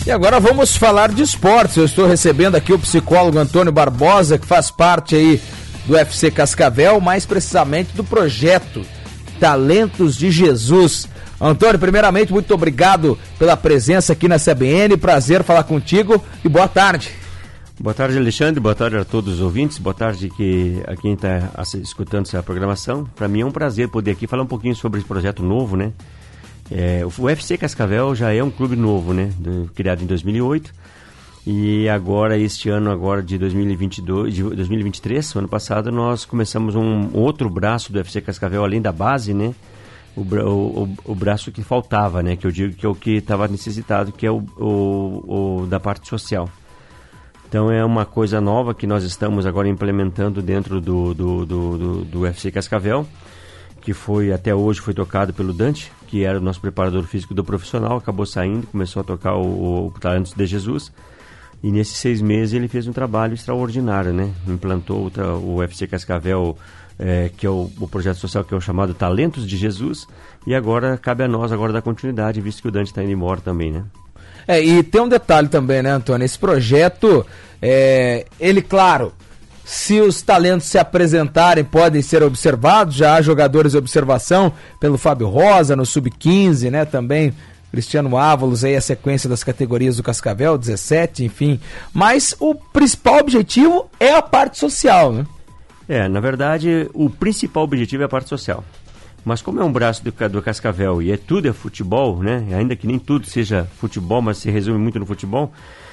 E agora vamos falar de esportes. Eu estou recebendo aqui o psicólogo Antônio Barbosa, que faz parte aí do FC Cascavel, mais precisamente do projeto Talentos de Jesus. Antônio, primeiramente, muito obrigado pela presença aqui na CBN, prazer falar contigo e boa tarde. Boa tarde, Alexandre, boa tarde a todos os ouvintes, boa tarde a quem está escutando essa programação. Para mim é um prazer poder aqui falar um pouquinho sobre esse projeto novo, né? O FC Cascavel já é um clube novo, né? Criado em 2008 e agora, este ano agora de 2023, ano passado, nós começamos um outro braço do FC Cascavel, além da base, né? O braço que faltava, né? Que eu digo que é o que estava necessitado, que é o da parte social. Então é uma coisa nova que nós estamos agora implementando dentro do UFC Cascavel, que até hoje foi tocado pelo Dante, que era o nosso preparador físico do profissional, acabou saindo, começou a tocar o Talentos de Jesus, e nesses 6 meses ele fez um trabalho extraordinário, né? Implantou o UFC Cascavel, que é o projeto social que é o chamado Talentos de Jesus, e agora cabe a nós agora dar continuidade, visto que o Dante está indo embora também, né? E tem um detalhe também, né, Antônio? Esse projeto, ele, claro, se os talentos se apresentarem, podem ser observados. Já há jogadores de observação pelo Fábio Rosa, no Sub-15, né? Também Cristiano Ávalos, aí a sequência das categorias do Cascavel, 17, enfim. Mas o principal objetivo é a parte social, né? Na verdade, o principal objetivo é a parte social. Mas como é um braço do Cascavel e tudo é futebol, né? Ainda que nem tudo seja futebol, mas se resume muito no futebol,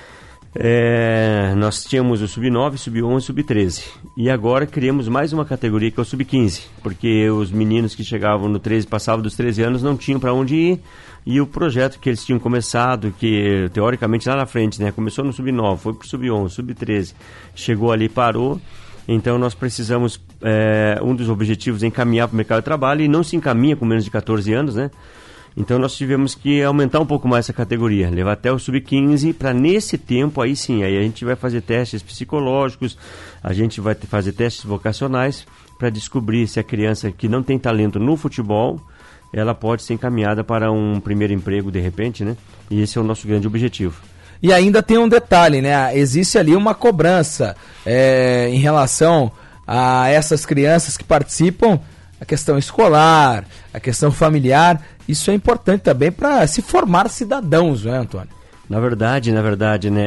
nós tínhamos o Sub-9, Sub-11 e Sub-13. E agora criamos mais uma categoria que é o Sub-15, porque os meninos que chegavam no 13, passavam dos 13 anos, não tinham para onde ir. E o projeto que eles tinham começado, que teoricamente lá na frente, né? Começou no Sub-9, foi para o Sub-11, Sub-13, chegou ali e parou. Então nós precisamos, um dos objetivos é encaminhar para o mercado de trabalho, e não se encaminha com menos de 14 anos, né? Então nós tivemos que aumentar um pouco mais essa categoria, levar até o Sub-15, para nesse tempo aí sim, aí a gente vai fazer testes psicológicos, a gente vai fazer testes vocacionais para descobrir se a criança que não tem talento no futebol, ela pode ser encaminhada para um primeiro emprego de repente, né? E esse é o nosso grande objetivo. E ainda tem um detalhe, né? Existe ali uma cobrança em relação a essas crianças que participam, a questão escolar, a questão familiar. Isso é importante também para se formar cidadãos, não é, Antônio? Na verdade, né?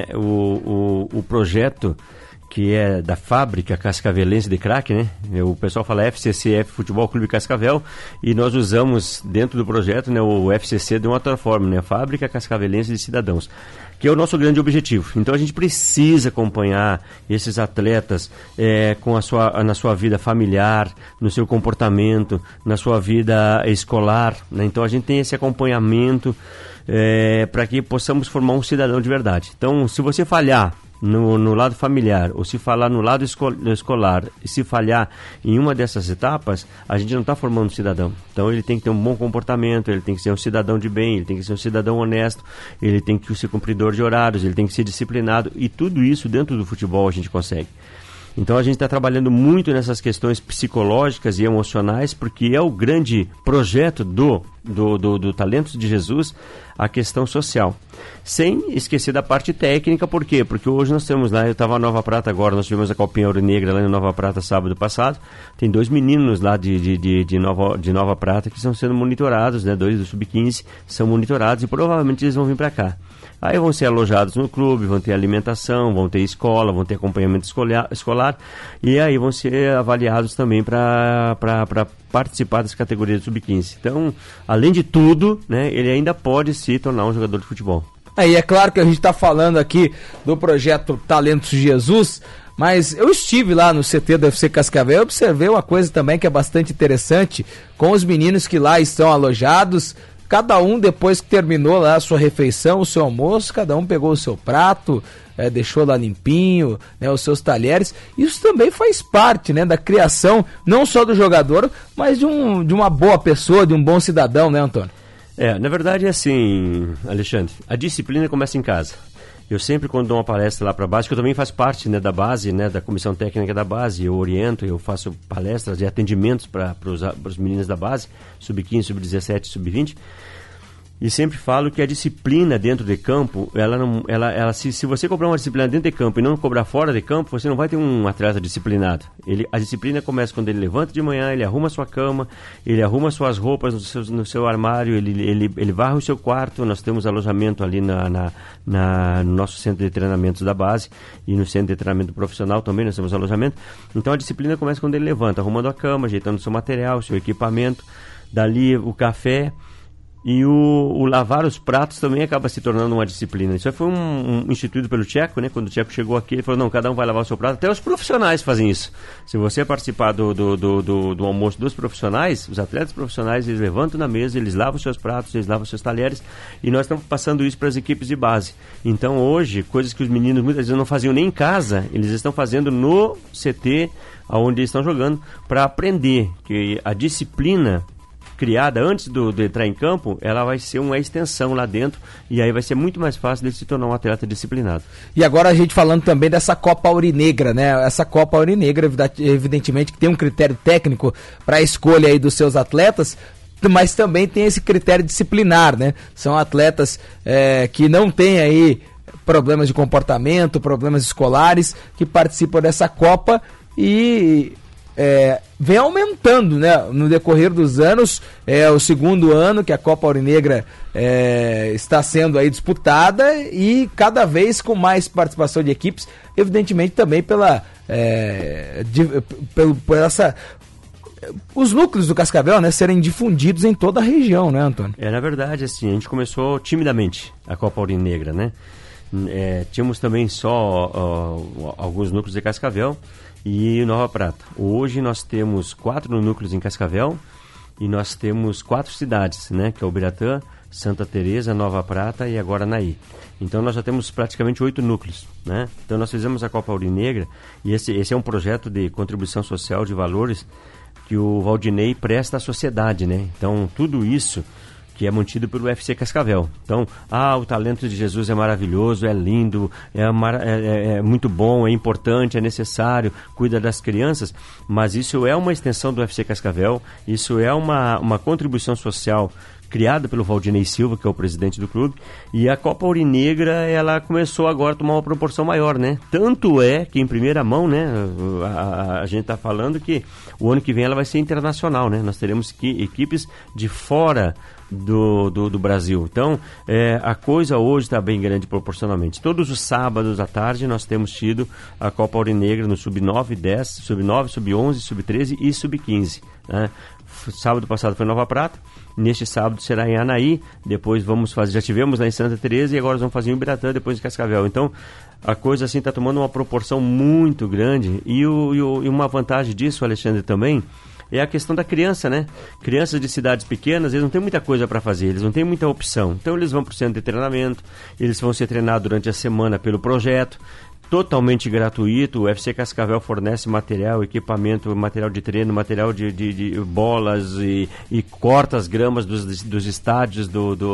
O projeto que é da fábrica cascavelense de crack, né? O pessoal fala FCCF, Futebol Clube Cascavel, e nós usamos dentro do projeto, né, o FCC de uma outra forma, né? Fábrica Cascavelense de Cidadãos, que é o nosso grande objetivo. Então a gente precisa acompanhar esses atletas na sua vida familiar, no seu comportamento, na sua vida escolar, né? Então a gente tem esse acompanhamento para que possamos formar um cidadão de verdade. Então, se você falhar no lado familiar, ou se falar no lado escolar, e se falhar em uma dessas etapas, a gente não está formando um cidadão. Então ele tem que ter um bom comportamento, ele tem que ser um cidadão de bem, ele tem que ser um cidadão honesto, ele tem que ser cumpridor de horários, ele tem que ser disciplinado, e tudo isso dentro do futebol a gente consegue. Então a gente está trabalhando muito nessas questões psicológicas e emocionais, porque é o grande projeto do Talentos de Jesus, a questão social. Sem esquecer da parte técnica, por quê? Porque hoje nós temos lá, eu estava na Nova Prata agora, nós tivemos a Copinha Ouro Negra lá em Nova Prata sábado passado, tem 2 meninos lá de Nova Prata que estão sendo monitorados, né? 2 do Sub-15 são monitorados e provavelmente eles vão vir para cá. Aí vão ser alojados no clube, vão ter alimentação, vão ter escola, vão ter acompanhamento escolar, e aí vão ser avaliados também para participar das categorias do Sub-15. Então, além de tudo, né, ele ainda pode se tornar um jogador de futebol. E é claro que a gente está falando aqui do projeto Talentos de Jesus, mas eu estive lá no CT do FC Cascavel e observei uma coisa também que é bastante interessante, com os meninos que lá estão alojados. Cada um, depois que terminou lá a sua refeição, o seu almoço, cada um pegou o seu prato, deixou lá limpinho, né, os seus talheres. Isso também faz parte, né, da criação, não só do jogador, mas de uma boa pessoa, de um bom cidadão, né, Antônio? Na verdade é assim, Alexandre, a disciplina começa em casa. Eu sempre, quando dou uma palestra lá para a base, que eu também faço parte, né, da base, né, da comissão técnica da base, eu oriento, eu faço palestras e atendimentos para os meninos da base, Sub-15, Sub-17, Sub-20. E sempre falo que a disciplina dentro de campo, se você cobrar uma disciplina dentro de campo e não cobrar fora de campo, você não vai ter um atleta disciplinado. A disciplina começa quando ele levanta de manhã, ele arruma sua cama, ele arruma suas roupas no seu armário, ele varre o seu quarto. Nós temos alojamento ali no nosso centro de treinamentos da base e no centro de treinamento profissional também nós temos alojamento. Então a disciplina começa quando ele levanta, arrumando a cama, ajeitando o seu material, o seu equipamento, dali o café. E o lavar os pratos também acaba se tornando uma disciplina. Isso foi instituído pelo Tcheco, né? Quando o Tcheco chegou aqui, ele falou, não, cada um vai lavar o seu prato. Até os profissionais fazem isso. Se você participar do almoço dos profissionais, os atletas profissionais, eles levantam na mesa, eles lavam os seus pratos, eles lavam os seus talheres, e nós estamos passando isso para as equipes de base. Então hoje, coisas que os meninos muitas vezes não faziam nem em casa, eles estão fazendo no CT, onde eles estão jogando, para aprender que a disciplina criada antes de entrar em campo, ela vai ser uma extensão lá dentro, e aí vai ser muito mais fácil de se tornar um atleta disciplinado. E agora a gente falando também dessa Copa Aurinegra, né? Essa Copa Aurinegra, evidentemente, que tem um critério técnico para a escolha aí dos seus atletas, mas também tem esse critério disciplinar, né? São atletas que não têm aí problemas de comportamento, problemas escolares, que participam dessa Copa e vem aumentando, né? No decorrer dos anos. É o segundo ano que a Copa Aurinegra está sendo aí disputada, e cada vez com mais participação de equipes, evidentemente também por os núcleos do Cascavel, né, serem difundidos em toda a região, né, Antônio? Na verdade, assim, a gente começou timidamente a Copa Aurinegra, né? Tínhamos também só alguns núcleos de Cascavel e Nova Prata. Hoje nós temos 4 núcleos em Cascavel e nós temos 4 cidades, né? Que é Ubiratã, Santa Teresa, Nova Prata e agora Naí. Então nós já temos praticamente 8 núcleos, né? Então nós fizemos a Copa Aurinegra, e esse é um projeto de contribuição social de valores que o Valdinei presta à sociedade, né? Então tudo isso que é mantido pelo UFC Cascavel. Então, o talento de Jesus é maravilhoso, é lindo, é muito bom, é importante, é necessário, cuida das crianças, mas isso é uma extensão do UFC Cascavel, isso é uma contribuição social criada pelo Valdinei Silva, que é o presidente do clube, e a Copa Aurinegra, ela começou agora a tomar uma proporção maior, né? Tanto é que, em primeira mão, né, a gente está falando que o ano que vem ela vai ser internacional, né? Nós teremos equipes de fora do Brasil. Então, a coisa hoje está bem grande proporcionalmente. Todos os sábados à tarde nós temos tido a Copa Aurinegra no Sub-9, 10, Sub-9, Sub-11, Sub-13 e Sub-15, né? Sábado passado foi Nova Prata, neste sábado será em Anaí, depois vamos fazer, já tivemos lá em Santa Teresa e agora vamos fazer em Ubiratã, depois em Cascavel. Então a coisa assim está tomando uma proporção muito grande, e uma vantagem disso, Alexandre, também é a questão da criança, né? Crianças de cidades pequenas, eles não têm muita coisa para fazer, eles não têm muita opção. Então eles vão para o centro de treinamento, eles vão ser treinados durante a semana pelo projeto, totalmente gratuito. O UFC Cascavel fornece material, equipamento, material de treino, material de bolas e corta as gramas dos estádios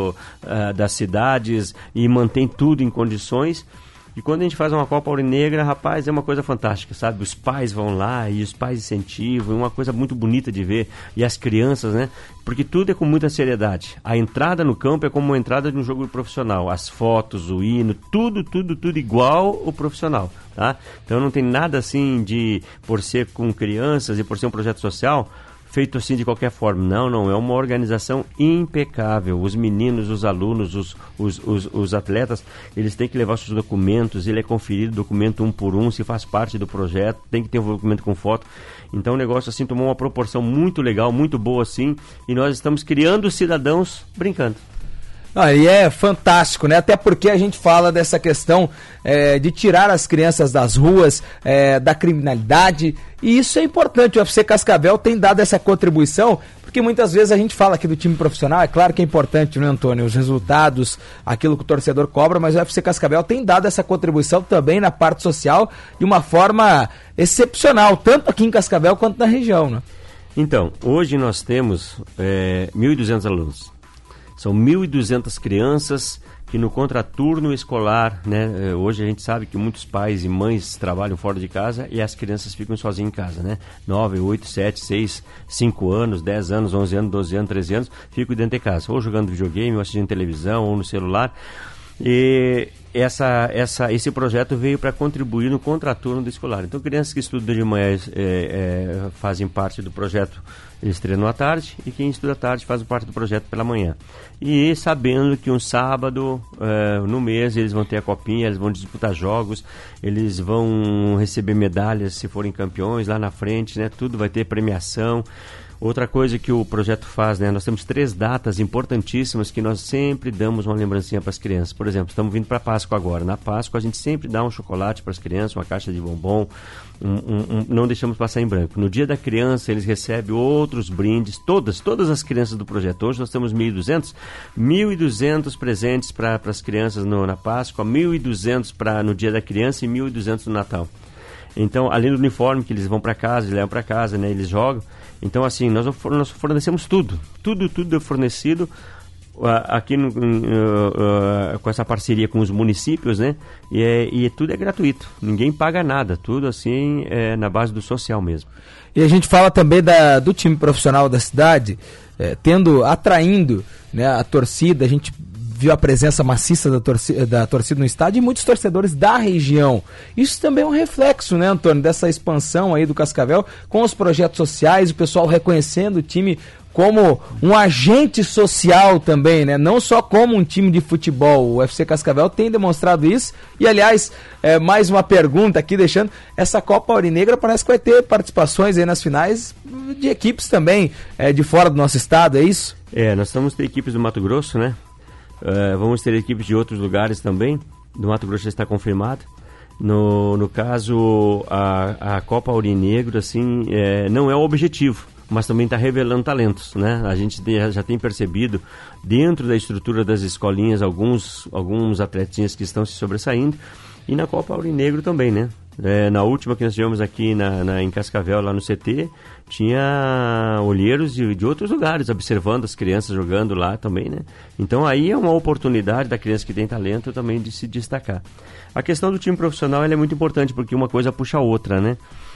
das cidades e mantém tudo em condições. E quando a gente faz uma Copa Aurinegra, rapaz, é uma coisa fantástica, sabe? Os pais vão lá e os pais incentivam, é uma coisa muito bonita de ver. E as crianças, né? Porque tudo é com muita seriedade. A entrada no campo é como a entrada de um jogo profissional. As fotos, o hino, tudo igual o profissional, tá? Então não tem nada assim por ser com crianças e por ser um projeto social, feito assim de qualquer forma. Não, é uma organização impecável. Os meninos, os alunos, os atletas, eles têm que levar seus documentos, ele é conferido documento um por um, se faz parte do projeto, tem que ter um documento com foto. Então o negócio assim tomou uma proporção muito legal, muito boa assim, e nós estamos criando cidadãos brincando. E é fantástico, né? Até porque a gente fala dessa questão de tirar as crianças das ruas, da criminalidade, e isso é importante. O UFC Cascavel tem dado essa contribuição, porque muitas vezes a gente fala aqui do time profissional, é claro que é importante, né, Antônio? Os resultados, aquilo que o torcedor cobra, mas o UFC Cascavel tem dado essa contribuição também na parte social de uma forma excepcional, tanto aqui em Cascavel quanto na região, né? Então, hoje nós temos 1.200 alunos. São 1.200 crianças que no contraturno escolar, né? Hoje a gente sabe que muitos pais e mães trabalham fora de casa e as crianças ficam sozinhas em casa, né? 9, 8, 7, 6, 5 anos, 10 anos, 11 anos, 12 anos, 13 anos, ficam dentro de casa, ou jogando videogame, ou assistindo televisão, ou no celular. E esse projeto veio para contribuir no contraturno do escolar. Então, crianças que estudam de manhã fazem parte do projeto, eles treinam à tarde, e quem estuda à tarde faz parte do projeto pela manhã. E sabendo que um sábado no mês eles vão ter a copinha, eles vão disputar jogos, eles vão receber medalhas se forem campeões lá na frente, né? Tudo vai ter premiação. Outra coisa que o projeto faz, né? Nós temos 3 datas importantíssimas que nós sempre damos uma lembrancinha para as crianças. Por exemplo, estamos vindo para a Páscoa agora. Na Páscoa a gente sempre dá um chocolate para as crianças, uma caixa de bombom, não deixamos passar em branco. No dia da criança eles recebem outros brindes, todas as crianças do projeto. Hoje nós temos 1.200 presentes para as crianças na Páscoa, 1.200 no dia da criança e 1.200 no Natal. Então, além do uniforme que eles vão para casa, eles levam para casa, né? Eles jogam. Então, assim, nós fornecemos tudo é fornecido aqui com essa parceria com os municípios, né? E tudo é gratuito, ninguém paga nada, tudo assim na base do social mesmo. E a gente fala também do time profissional da cidade, atraindo, né, a torcida. A gente viu a presença maciça da torcida no estádio e muitos torcedores da região. Isso também é um reflexo, né, Antônio, dessa expansão aí do Cascavel, com os projetos sociais, o pessoal reconhecendo o time como um agente social também, né? Não só como um time de futebol. O UFC Cascavel tem demonstrado isso. E, aliás, mais uma pergunta aqui, deixando, essa Copa Aurinegra parece que vai ter participações aí nas finais de equipes também de fora do nosso estado, é isso? Nós vamos ter equipes do Mato Grosso, né? Vamos ter equipes de outros lugares também. Do Mato Grosso já está confirmado. No caso, a Copa Aurinegro, assim, não é o objetivo, mas também está revelando talentos, né? A gente já tem percebido, dentro da estrutura das escolinhas, alguns atletinhas que estão se sobressaindo. E na Copa Aurinegro também, né? Na última que nós tivemos aqui em Cascavel, lá no CT, tinha olheiros de outros lugares observando as crianças jogando lá também, né? Então aí é uma oportunidade da criança que tem talento também de se destacar. A questão do time profissional ela é muito importante, porque uma coisa puxa a outra, né?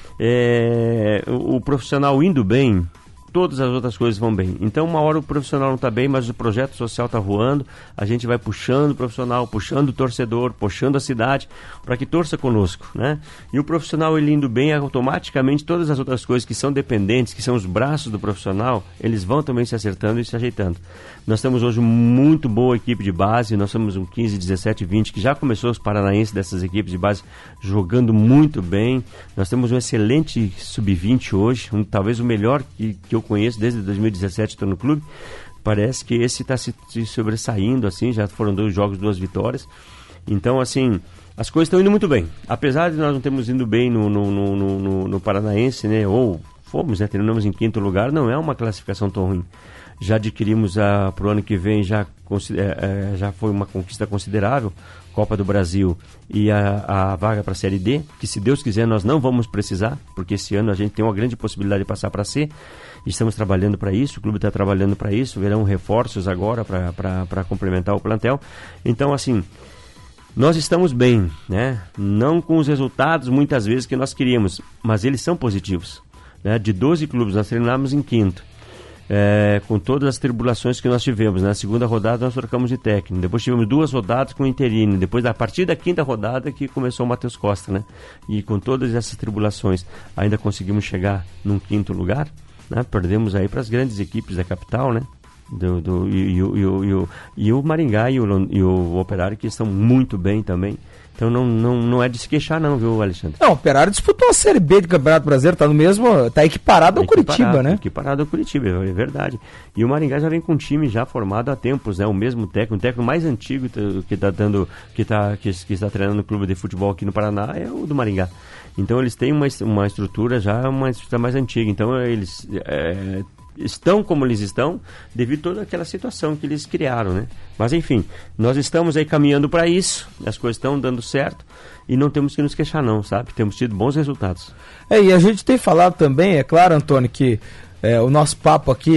O profissional indo bem, todas as outras coisas vão bem. Então, uma hora o profissional não está bem, mas o projeto social está voando, a gente vai puxando o profissional, puxando o torcedor, puxando a cidade, para que torça conosco, né? E o profissional, ele indo bem, automaticamente todas as outras coisas que são dependentes, que são os braços do profissional, eles vão também se acertando e se ajeitando. Nós temos hoje muito boa equipe de base, nós temos um 15, 17, 20, que já começou os paranaenses dessas equipes de base jogando muito bem. Nós temos um excelente sub-20 hoje, talvez o melhor que eu conheço desde 2017, estou no clube. Parece que esse está se sobressaindo, assim, já foram 2 jogos, 2 vitórias. Então, assim, as coisas estão indo muito bem. Apesar de nós não termos indo bem no Paranaense, né, ou fomos, né, terminamos em 5º lugar, não é uma classificação tão ruim. Já adquirimos para o ano que vem, já foi uma conquista considerável, Copa do Brasil e a vaga para a Série D, que se Deus quiser nós não vamos precisar, porque esse ano a gente tem uma grande possibilidade de passar para C, e estamos trabalhando para isso, o clube está trabalhando para isso, verão reforços agora para complementar o plantel. Então, assim, nós estamos bem, né? Não com os resultados muitas vezes que nós queríamos, mas eles são positivos, né? De 12 clubes nós terminamos em 5º. Com todas as tribulações que nós tivemos. Na segunda rodada nós trocamos de técnico, depois tivemos 2 rodadas com o interino, depois a partir da 5ª rodada que começou o Matheus Costa, né? E com todas essas tribulações ainda conseguimos chegar num 5º lugar, né? Perdemos aí para as grandes equipes da capital, né? E o Maringá e o Operário, que estão muito bem também. Então não é de se queixar não, viu, Alexandre? Não, o Operário disputou a Série B do Campeonato Brasileiro, tá equiparado ao Curitiba, né? Equiparado ao Curitiba, é verdade. E o Maringá já vem com um time já formado há tempos, né? O mesmo técnico mais antigo que está treinando no clube de futebol aqui no Paraná é o do Maringá. Então eles têm uma estrutura mais antiga. Então eles estão como eles estão devido a toda aquela situação que eles criaram, né? Mas enfim, nós estamos aí caminhando para isso, as coisas estão dando certo e não temos que nos queixar não, sabe? Temos tido bons resultados. E a gente tem falado também, é claro, Antônio, que o nosso papo aqui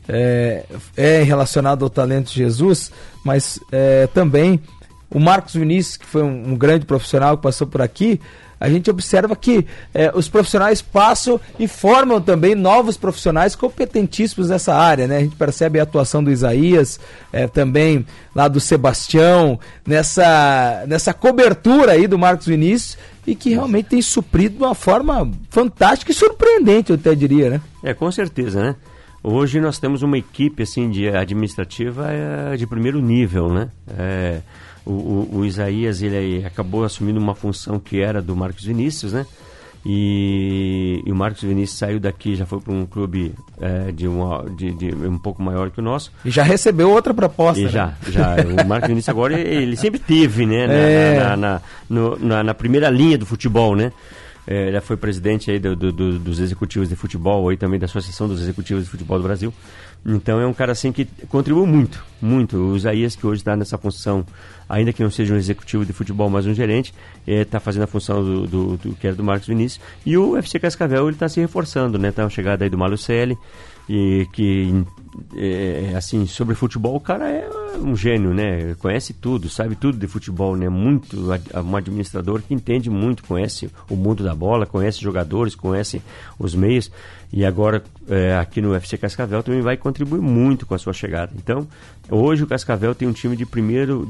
é relacionado ao Talento Jesus, mas também o Marcos Vinícius, que foi um grande profissional que passou por aqui. A gente observa que os profissionais passam e formam também novos profissionais competentíssimos nessa área, né? A gente percebe a atuação do Isaías, também lá do Sebastião, nessa cobertura aí do Marcos Vinícius, e que realmente tem suprido de uma forma fantástica e surpreendente, eu até diria, né? Com certeza, né? Hoje nós temos uma equipe assim, administrativa de primeiro nível, né? O Isaías, ele acabou assumindo uma função que era do Marcos Vinícius, né? E o Marcos Vinícius saiu daqui, já foi para um clube de um pouco maior que o nosso. E já recebeu outra proposta. E né? já. O Marcos Vinícius agora, ele sempre teve, né? Na primeira linha do futebol, né? Ele foi presidente aí dos executivos de futebol, aí também da Associação dos Executivos de Futebol do Brasil. Então é um cara assim que contribuiu muito. O Isaías, que hoje está nessa função, ainda que não seja um executivo de futebol, mas um gerente, está fazendo a função do que era do Marcos Vinícius. E o FC Cascavel, ele está se reforçando, né? Tá a chegada aí do Malucelli, e que assim, sobre futebol, o cara é um gênio, né? Conhece tudo, sabe tudo de futebol, né? Um administrador que entende muito, conhece o mundo da bola, conhece jogadores, conhece os meios, e agora aqui no UFC Cascavel também vai contribuir muito com a sua chegada. Então, hoje o Cascavel tem um time de primeiro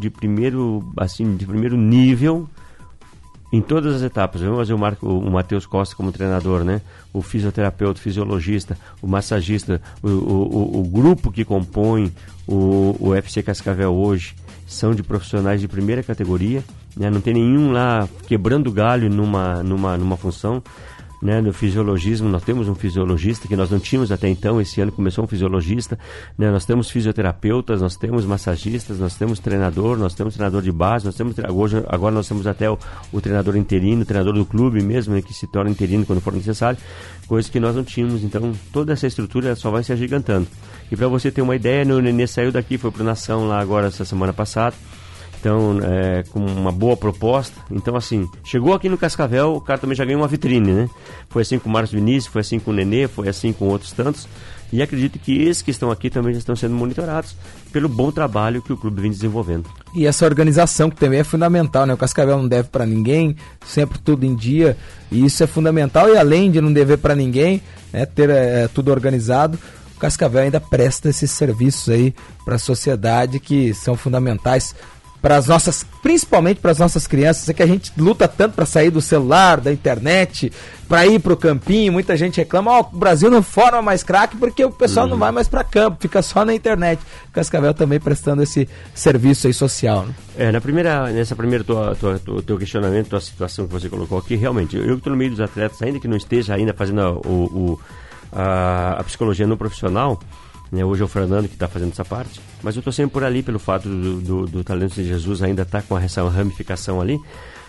nível em todas as etapas. Vamos fazer o Matheus Costa como treinador, né? O fisioterapeuta, o fisiologista, o massagista, o grupo que compõe o UFC Cascavel hoje são de profissionais de primeira categoria, né? Não tem nenhum lá quebrando galho numa função. Né, no fisiologismo, nós temos um fisiologista que nós não tínhamos até então. Esse ano começou um fisiologista, né, nós temos fisioterapeutas, nós temos massagistas, nós temos treinador de base, agora nós temos até o treinador interino, o treinador do clube mesmo, né, que se torna interino quando for necessário, coisa que nós não tínhamos. Então toda essa estrutura só vai se agigantando. E para você ter uma ideia, o Nenê saiu daqui, foi pro Nação lá agora essa semana passada. Então, com uma boa proposta. Então, assim, chegou aqui no Cascavel, o cara também já ganhou uma vitrine, né? Foi assim com o Marcos Vinícius, foi assim com o Nenê, foi assim com outros tantos. E acredito que esses que estão aqui também já estão sendo monitorados pelo bom trabalho que o clube vem desenvolvendo. E essa organização que também é fundamental, né? O Cascavel não deve para ninguém, sempre tudo em dia. E isso é fundamental. E além de não dever para ninguém, né, ter tudo organizado, o Cascavel ainda presta esses serviços aí para a sociedade que são fundamentais para as nossas, principalmente para as nossas crianças. É que a gente luta tanto para sair do celular, da internet, para ir pro campinho. Muita gente reclama, o Brasil não forma mais craque porque o pessoal não vai mais para campo, fica só na internet. O Cascavel também prestando esse serviço aí social, né? Nessa primeira teu questionamento, tua situação que você colocou aqui, realmente, eu estou no meio dos atletas, ainda que não esteja ainda fazendo a psicologia no profissional, né? Hoje é o Fernando que está fazendo essa parte, mas eu estou sempre por ali pelo fato do Talento de Jesus ainda estar com essa ramificação ali.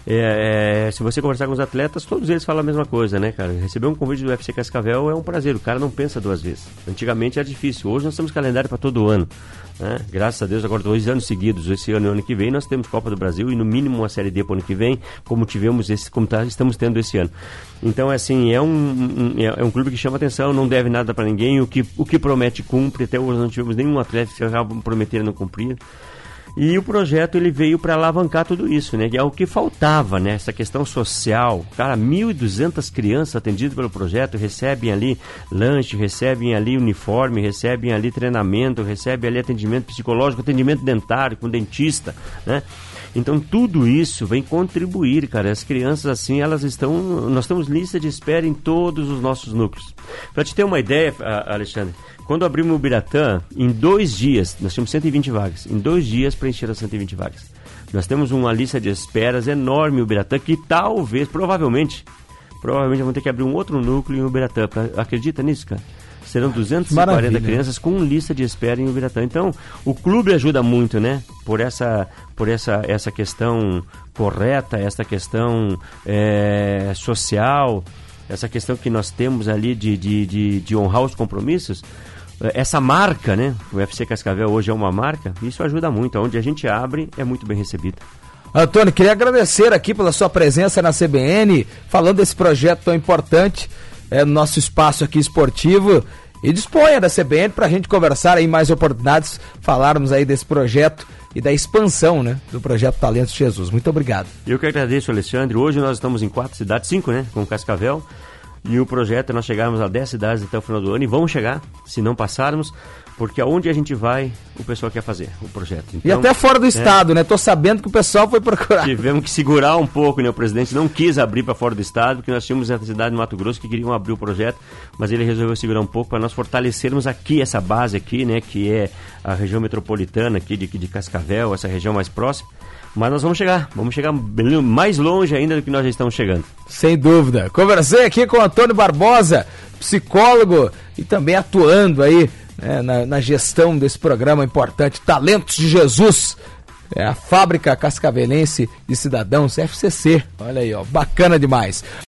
Se você conversar com os atletas, todos eles falam a mesma coisa, né, cara? Receber um convite do UFC Cascavel é um prazer, o cara não pensa duas vezes. Antigamente era difícil, hoje nós temos calendário para todo ano, né? Graças a Deus, agora 2 anos seguidos, esse ano e o ano que vem, nós temos Copa do Brasil e no mínimo uma Série D para o ano que vem, como estamos tendo esse ano. Então, assim, é um clube que chama atenção, não deve nada para ninguém, o que promete cumpre. Até hoje não tivemos nenhum atleta que acaba prometendo e não cumprir. E o projeto ele veio para alavancar tudo isso, né? Que é o que faltava, né? Essa questão social. Cara, 1.200 crianças atendidas pelo projeto recebem ali lanche, recebem ali uniforme, recebem ali treinamento, recebem ali atendimento psicológico, atendimento dentário com dentista, né? Então tudo isso vem contribuir, cara. As crianças assim, nós temos lista de espera em todos os nossos núcleos. Para te ter uma ideia, Alexandre, quando abrimos o Biratã, em 2 dias, nós tínhamos 120 vagas, em 2 dias preencheram as 120 vagas. Nós temos uma lista de esperas enorme no Biratã, que provavelmente vamos ter que abrir um outro núcleo em Ubiratã. Acredita nisso, cara? Serão 240 Maravilha. Crianças com lista de espera em Ubiratã. Então, o clube ajuda muito, né? Por essa questão correta, essa questão social, essa questão que nós temos ali de honrar os compromissos. Essa marca, né? O UFC Cascavel hoje é uma marca, isso ajuda muito. Onde a gente abre, é muito bem recebido. Antônio, queria agradecer aqui pela sua presença na CBN, falando desse projeto tão importante, no nosso espaço aqui esportivo. E disponha da CBN para a gente conversar aí mais oportunidades, falarmos aí desse projeto e da expansão, né, do projeto Talentos de Jesus. Muito obrigado. Eu que agradeço, Alexandre. Hoje nós estamos em 4 cidades, 5, né, com Cascavel. E o projeto é nós chegarmos a 10 cidades até o final do ano, e vamos chegar, se não passarmos, porque aonde a gente vai, o pessoal quer fazer o projeto. Então, e até fora do estado, né? Tô sabendo que o pessoal foi procurar. Tivemos que segurar um pouco, né? O presidente não quis abrir para fora do estado, porque nós tínhamos essa cidade de Mato Grosso que queriam abrir o projeto, mas ele resolveu segurar um pouco para nós fortalecermos aqui, essa base aqui, né? Que é a região metropolitana aqui de Cascavel, essa região mais próxima. Mas nós vamos chegar mais longe ainda do que nós já estamos chegando. Sem dúvida. Conversei aqui com o Antônio Barbosa, psicólogo e também atuando aí, né, na gestão desse programa importante, Talentos de Jesus. É a Fábrica Cascavelense de Cidadãos, FCC. Olha aí, ó, bacana demais.